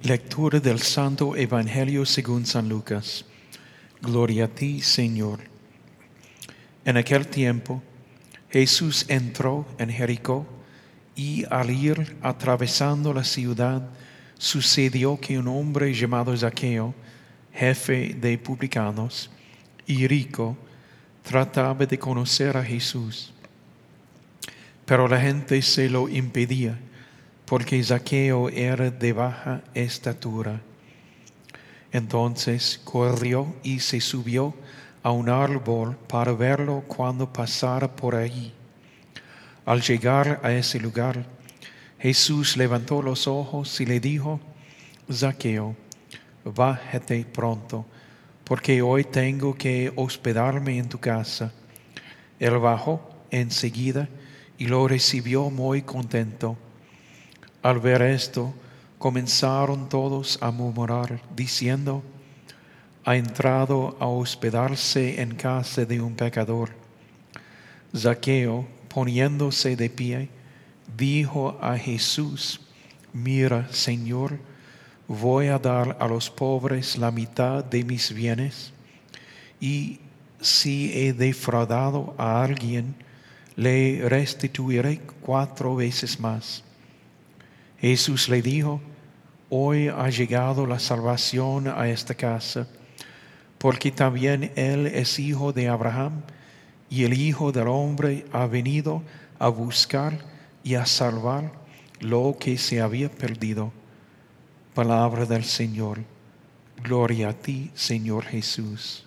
Lectura del Santo Evangelio según San Lucas. Gloria a ti, Señor. En aquel tiempo, Jesús entró en Jericó y al ir atravesando la ciudad, sucedió que un hombre llamado Zaqueo, jefe de publicanos y rico, trataba de conocer a Jesús. Pero la gente se lo impedía, porque Zaqueo era de baja estatura. Entonces corrió y se subió a un árbol para verlo cuando pasara por allí. Al llegar a ese lugar, Jesús levantó los ojos y le dijo: Zaqueo, bájate pronto, porque hoy tengo que hospedarme en tu casa. Él bajó enseguida y lo recibió muy contento. Al ver esto, comenzaron todos a murmurar, diciendo: ha entrado a hospedarse en casa de un pecador. Zaqueo, poniéndose de pie, dijo a Jesús: mira, Señor, voy a dar a los pobres la mitad de mis bienes, y si he defraudado a alguien, le restituiré 4 veces más. Jesús le dijo: hoy ha llegado la salvación a esta casa, porque también él es hijo de Abraham, y el Hijo del Hombre ha venido a buscar y a salvar lo que se había perdido. Palabra del Señor. Gloria a ti, Señor Jesús.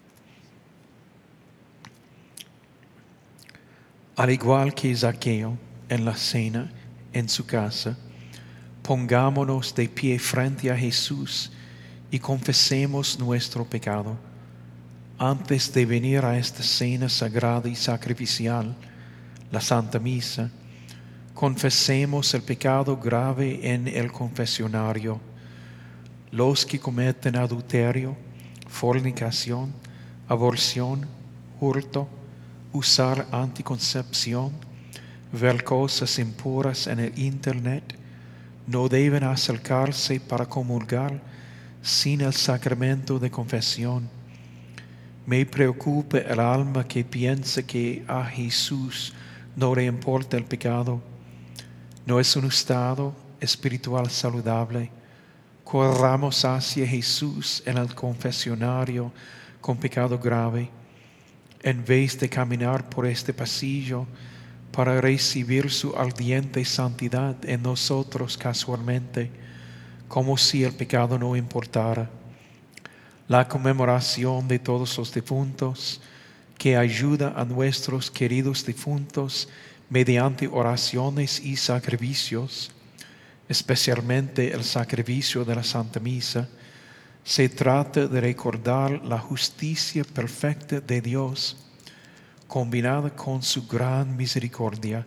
Al igual que Zaqueo en la cena en su casa, pongámonos de pie frente a Jesús y confesemos nuestro pecado. Antes de venir a esta cena sagrada y sacrificial, la Santa Misa, confesemos el pecado grave en el confesionario. Los que cometen adulterio, fornicación, aborción, hurto, usar anticoncepción, ver cosas impuras en el internet, no deben acercarse para comulgar sin el sacramento de confesión. Me preocupa el alma que piensa que a Jesús no le importa el pecado. No es un estado espiritual saludable. Corramos hacia Jesús en el confesionario con pecado grave, en vez de caminar por este pasillo para recibir su ardiente santidad en nosotros casualmente, como si el pecado no importara. La conmemoración de todos los difuntos, que ayuda a nuestros queridos difuntos mediante oraciones y sacrificios, especialmente el sacrificio de la Santa Misa, se trata de recordar la justicia perfecta de Dios, combinada con su gran misericordia,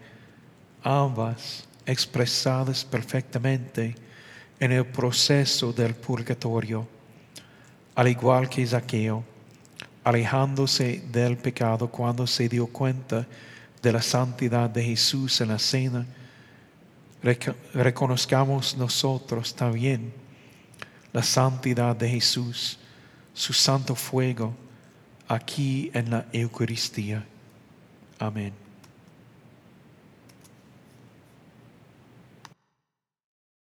ambas expresadas perfectamente en el proceso del purgatorio. Al igual que Zaqueo, alejándose del pecado cuando se dio cuenta de la santidad de Jesús en la cena, reconozcamos nosotros también la santidad de Jesús, su santo fuego, aquí en la Eucaristía. Amén.